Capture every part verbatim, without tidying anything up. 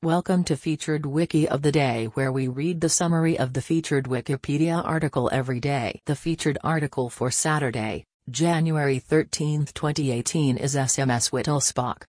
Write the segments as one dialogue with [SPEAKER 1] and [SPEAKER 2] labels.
[SPEAKER 1] Welcome to Featured Wiki of the Day, where we read the summary of the featured Wikipedia article every day. The featured article for Saturday, January thirteenth twenty eighteen is S M S Wittelsbach.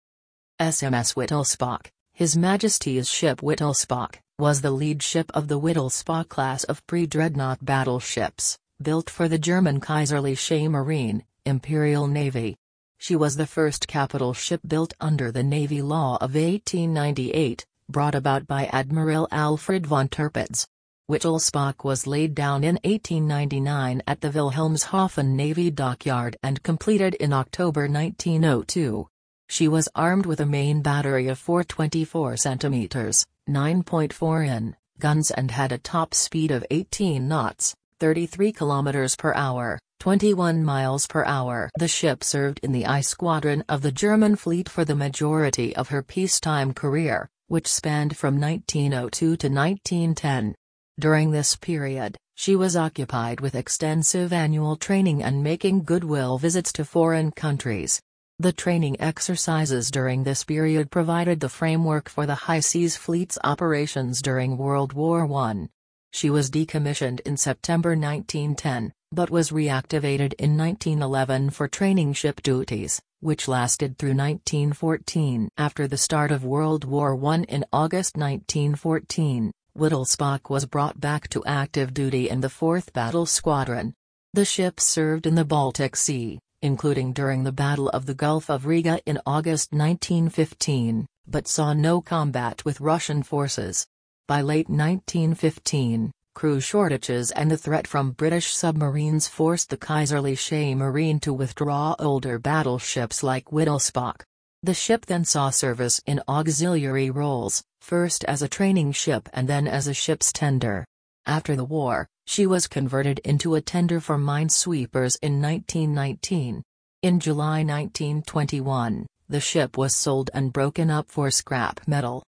[SPEAKER 1] S M S Wittelsbach, His Majesty's ship Wittelsbach, was the lead ship of the Wittelsbach class of pre-dreadnought battleships, built for the German Kaiserliche Marine, Imperial Navy. She was the first capital ship built under the Navy Law of eighteen ninety-eight, brought about by Admiral Alfred von Tirpitz. Wittelsbach was laid down in eighteen ninety-nine at the Wilhelmshaven Navy Dockyard and completed in October nineteen oh two. She was armed with a main battery of four twenty-four centimeters, nine point four inch, guns and had a top speed of eighteen knots, thirty-three kilometers per hour, twenty-one miles per hour. The ship served in the I Squadron of the German fleet for the majority of her peacetime career, which spanned from nineteen oh two to nineteen ten. During this period, she was occupied with extensive annual training and making goodwill visits to foreign countries. The training exercises during this period provided the framework for the High Seas Fleet's operations during World War One. She was decommissioned in September nineteen ten, but was reactivated in nineteen eleven for training ship duties, which lasted through nineteen fourteen. After the start of World War One in August nineteen fourteen, Wittelsbach was brought back to active duty in the fourth Battle Squadron. The ship served in the Baltic Sea, including during the Battle of the Gulf of Riga in August nineteen fifteen, but saw no combat with Russian forces. By late nineteen fifteen, crew shortages and the threat from British submarines forced the Kaiserliche Marine to withdraw older battleships like Wittelsbach. The ship then saw service in auxiliary roles, first as a training ship and then as a ship's tender. After the war, she was converted into a tender for minesweepers in nineteen nineteen. In July nineteen twenty-one, the ship was sold and broken up for scrap metal.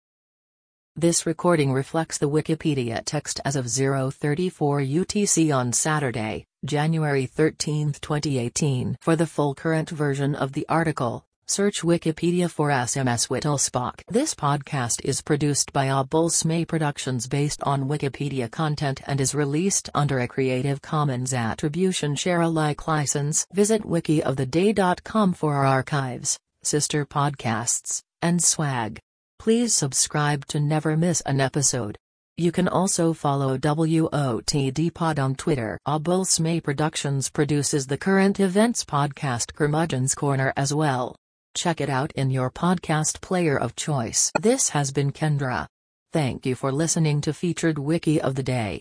[SPEAKER 1] This recording reflects the Wikipedia text as of zero thirty-four U T C on Saturday, January thirteenth twenty eighteen. For the full current version of the article, search Wikipedia for S M S Wittelsbach. This podcast is produced by Obulsme Productions based on Wikipedia content and is released under a Creative Commons Attribution Share Alike license. Visit wiki of the day dot com for our archives, sister podcasts, and swag. Please subscribe to never miss an episode. You can also follow W O T D Pod on Twitter. Obulsme Productions produces the current events podcast Curmudgeon's Corner as well. Check it out in your podcast player of choice. This has been Kendra. Thank you for listening to Featured Wiki of the Day.